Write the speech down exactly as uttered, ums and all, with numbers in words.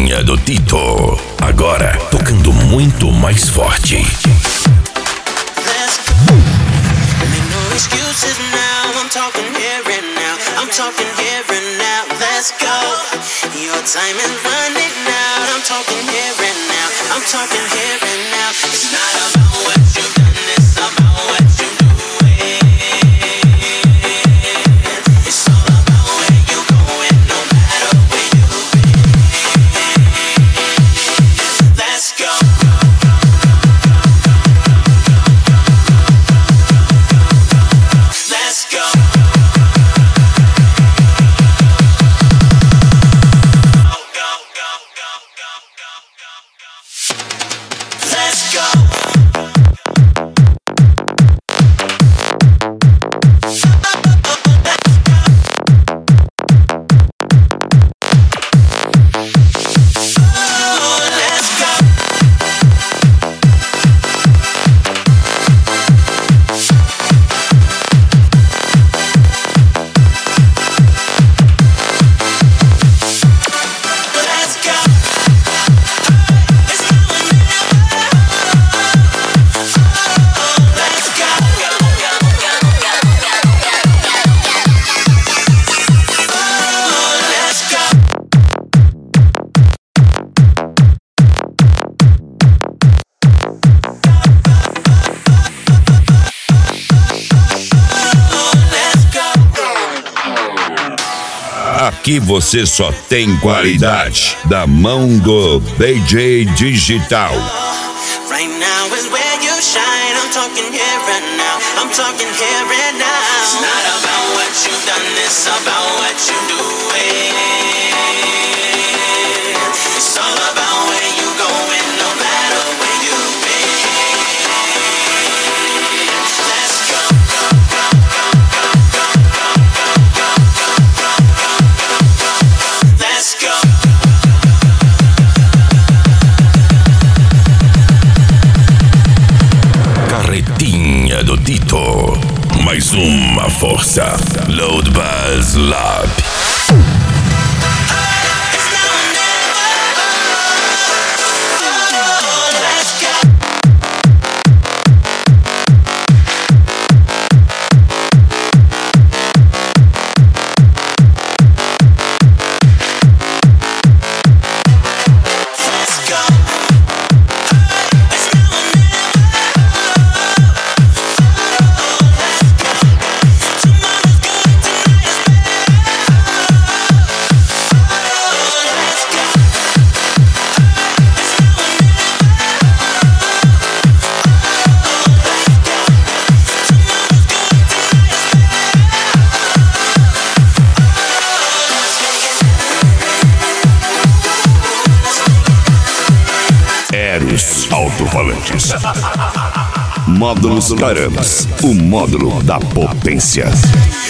Carretinha do Tito. Agora tocando muito mais forte. Excuses now, I'm talking here and now. I'm talking here and now. Let's go. Your time is running out. I'm talking here and now. I'm talking here and now. It's not about what you've done, it's about what you're doing. It's all about where you're going, no matter where you've been. Let's go. Aqui você só tem qualidade da mão do D J Digital. Right now is where you shine. I'm talking here and now. I'm talking here and now. It's not about what you've done, it's about what you're doing. It's all about where you're going, no matter where you've been. Let's go. Let's go. Carretinha do Tito. Mais uma força. Load Buzz Lab. Alto-falantes. Módulos Paramus, o módulo da potência.